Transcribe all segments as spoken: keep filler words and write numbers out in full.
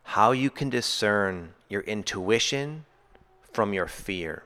how you can discern your intuition from your fear.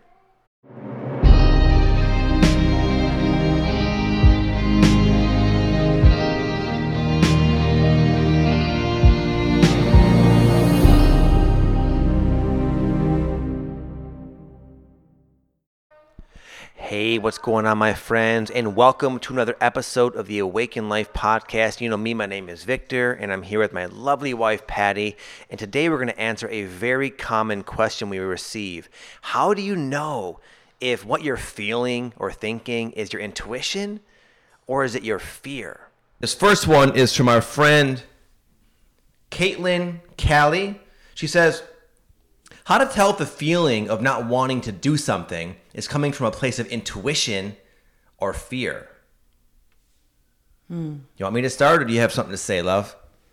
Hey, what's going on, my friends, and welcome to another episode of the Awaken Life podcast. You know me, my name is Victor, and I'm here with my lovely wife, Patty, and today we're going to answer a very common question we receive. How do you know if what you're feeling or thinking is your intuition, or is it your fear? This first one is from our friend, Caitlin Callie. She says, how to tell if the feeling of not wanting to do something is coming from a place of intuition or fear. Hmm. You want me to start, or do you have something to say, love?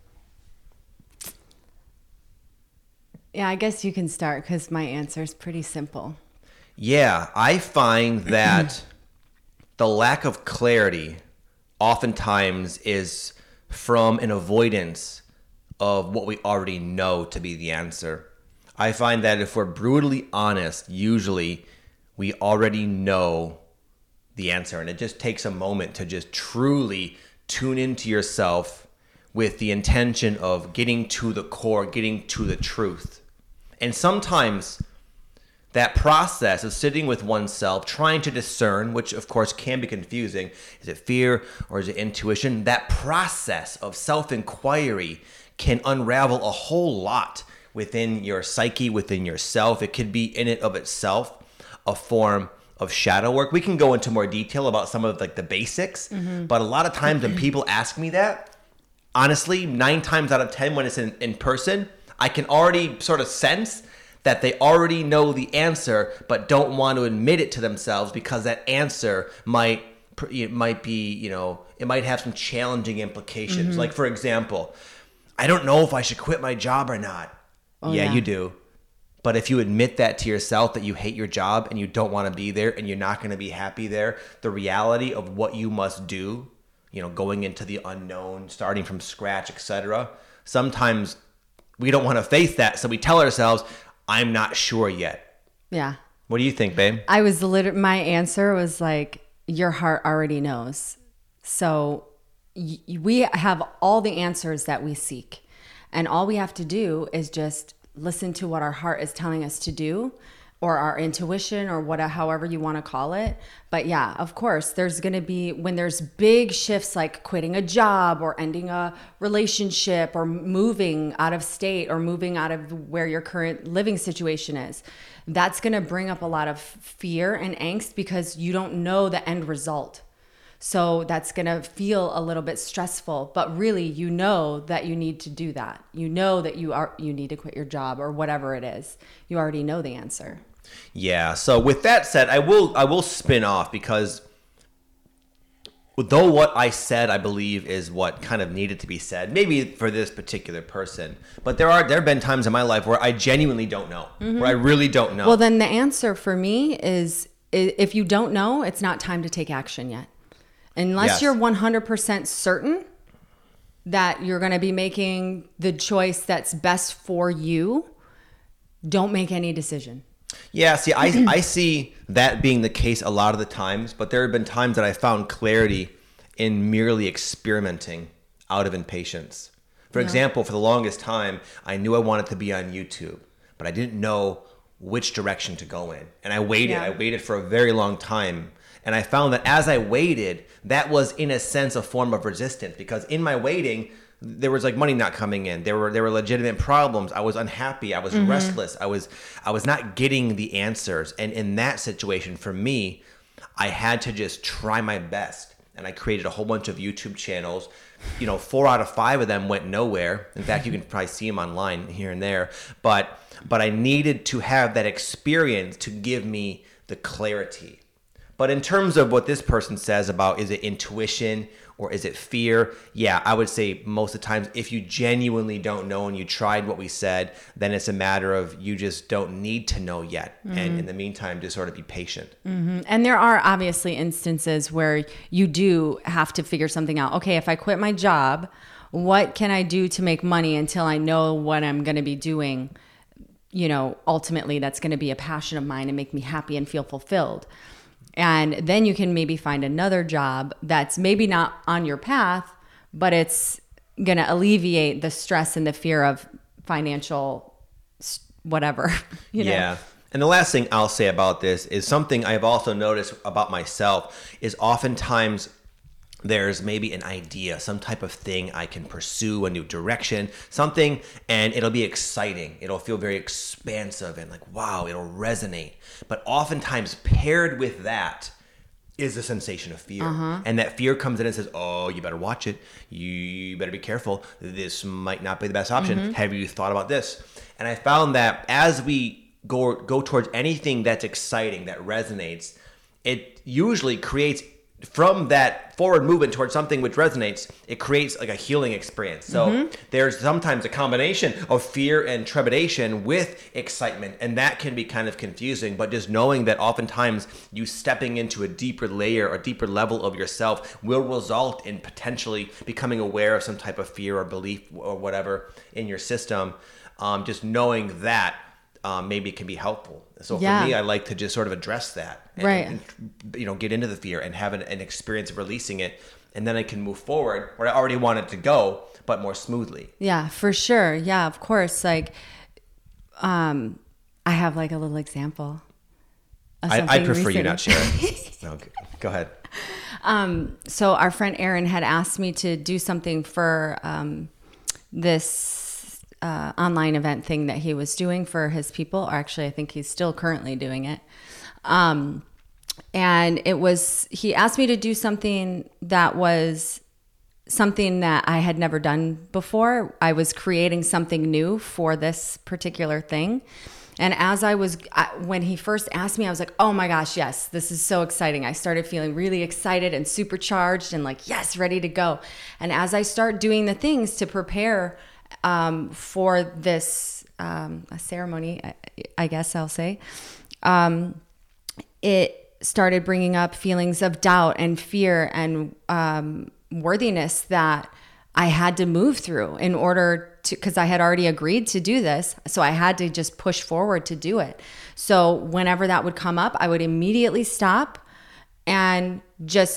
Yeah, I guess you can start because my answer is pretty simple. Yeah, I find that the lack of clarity oftentimes is from an avoidance of what we already know to be the answer. I find that if we're brutally honest, usually we already know the answer. And it just takes a moment to just truly tune into yourself with the intention of getting to the core, getting to the truth. And sometimes that process of sitting with oneself, trying to discern, which of course can be confusing, is it fear or is it intuition? That process of self-inquiry can unravel a whole lot within your psyche, within yourself. It could be in it of itself a form of shadow work. We can go into more detail about some of like the basics, mm-hmm. but a lot of times when people ask me that, honestly, nine times out of ten when it's in, in person, I can already sort of sense that they already know the answer, but don't want to admit it to themselves because that answer might it might be, you know, it might have some challenging implications. Mm-hmm. Like, for example, I don't know if I should quit my job or not. Oh, yeah, yeah, you do. But if you admit that to yourself, that you hate your job and you don't want to be there and you're not going to be happy there, the reality of what you must do, you know, going into the unknown, starting from scratch, et cetera. Sometimes we don't want to face that, so we tell ourselves, I'm not sure yet. Yeah. What do you think, babe? I was literally, my answer was like, your heart already knows. So y- we have all the answers that we seek. And all we have to do is just listen to what our heart is telling us to do, or our intuition, or what, however you want to call it. But yeah, of course, there's going to be, when there's big shifts like quitting a job or ending a relationship or moving out of state or moving out of where your current living situation is, that's going to bring up a lot of fear and angst because you don't know the end result. So that's going to feel a little bit stressful, but really you know that you need to do that. You know that you are you need to quit your job or whatever it is. You already know the answer. Yeah. So with that said, I will I will spin off because though what I said, I believe, is what kind of needed to be said, maybe for this particular person, but there are there have been times in my life where I genuinely don't know, mm-hmm. where I really don't know. Well, then the answer for me is if you don't know, it's not time to take action yet. Unless yes. you're one hundred percent certain that you're going to be making the choice that's best for you, don't make any decision. Yeah, see, I, I see that being the case a lot of the times, but there have been times that I found clarity in merely experimenting out of impatience. For yeah. example, for the longest time, I knew I wanted to be on YouTube, but I didn't know which direction to go in. And I waited. Yeah. I waited for a very long time. And I found that as I waited, that was in a sense a form of resistance, because in my waiting, there was like money not coming in. There were there were legitimate problems. I was unhappy. I was mm-hmm. restless. I was I was not getting the answers. And in that situation, for me, I had to just try my best. And I created a whole bunch of YouTube channels. You know, four out of five of them went nowhere. In fact, you can probably see them online here and there. But but I needed to have that experience to give me the clarity. But in terms of what this person says about, is it intuition or is it fear? Yeah, I would say most of the times, if you genuinely don't know and you tried what we said, then it's a matter of you just don't need to know yet. Mm-hmm. And in the meantime, just sort of be patient. Mm-hmm. And there are obviously instances where you do have to figure something out. Okay, if I quit my job, what can I do to make money until I know what I'm going to be doing, you know, ultimately that's going to be a passion of mine and make me happy and feel fulfilled. And then you can maybe find another job that's maybe not on your path, but it's going to alleviate the stress and the fear of financial whatever, you know? Yeah. And the last thing I'll say about this is something I've also noticed about myself is oftentimes there's maybe an idea, some type of thing I can pursue, a new direction, something, and it'll be exciting. It'll feel very expansive and like, wow, it'll resonate. But oftentimes paired with that is the sensation of fear. Uh-huh. And that fear comes in and says, oh, you better watch it. You better be careful. This might not be the best option. Mm-hmm. Have you thought about this? And I found that as we go go towards anything that's exciting, that resonates, it usually creates, from that forward movement towards something which resonates, it creates like a healing experience. So mm-hmm. there's sometimes a combination of fear and trepidation with excitement, and that can be kind of confusing, but just knowing that oftentimes you stepping into a deeper layer or deeper level of yourself will result in potentially becoming aware of some type of fear or belief or whatever in your system. Um, just knowing that Um, maybe it can be helpful. So yeah. for me, I like to just sort of address that, and, right? And, you know, get into the fear and have an, an experience of releasing it, and then I can move forward where I already want it to go, but more smoothly. Yeah, for sure. Yeah, of course. Like, um, I have like a little example. Of I, I prefer recent. you not share it. No, go ahead. Um, so our friend Aaron had asked me to do something for um, this. Uh, online event thing that he was doing for his people, or actually I think he's still currently doing it. Um, and it was, he asked me to do something that was something that I had never done before. I was creating something new for this particular thing. And as I was, I, when he first asked me, I was like, oh my gosh, yes, this is so exciting. I started feeling really excited and supercharged and like, yes, ready to go. And as I start doing the things to prepare Um, for this um, a ceremony, I, I guess I'll say, um, it started bringing up feelings of doubt and fear and um, worthiness that I had to move through in order to, because I had already agreed to do this. So I had to just push forward to do it. So whenever that would come up, I would immediately stop and just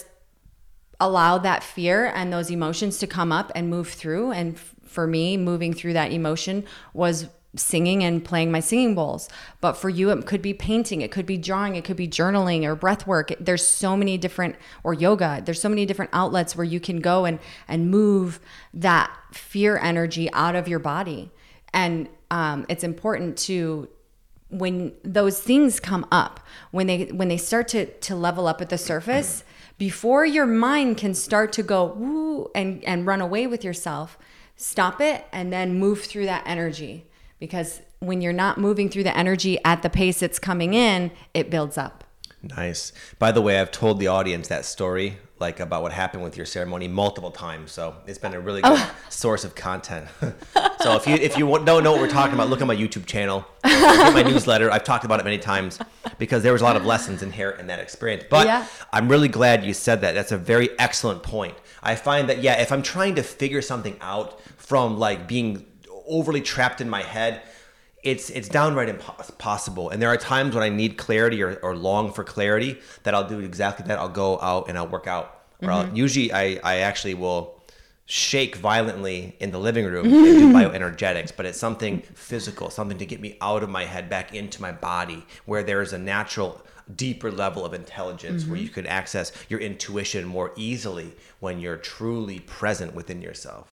allow that fear and those emotions to come up and move through. And for me, moving through that emotion was singing and playing my singing bowls. But for you, it could be painting, it could be drawing, it could be journaling or breath work. There's so many different, or yoga, there's so many different outlets where you can go and, and move that fear energy out of your body. And um, it's important to, when those things come up, when they when they start to to level up at the surface, before your mind can start to go woo and, and run away with yourself, stop it and then move through that energy. Because when you're not moving through the energy at the pace it's coming in, it builds up. Nice. By the way, I've told the audience that story, like about what happened with your ceremony, multiple times. So it's been a really good oh. source of content. So if you if you don't know what we're talking about, look at my YouTube channel, get my newsletter. I've talked about it many times because there was a lot of lessons inherent in that experience. But yeah. I'm really glad you said that. That's a very excellent point. I find that, yeah, if I'm trying to figure something out from like being overly trapped in my head, it's it's downright impossible. And there are times when I need clarity or, or long for clarity that I'll do exactly that. I'll go out and I'll work out. Or mm-hmm. I'll, usually I, I actually will shake violently in the living room and do bioenergetics, but it's something physical, something to get me out of my head back into my body, where there is a natural deeper level of intelligence mm-hmm. where you can access your intuition more easily when you're truly present within yourself.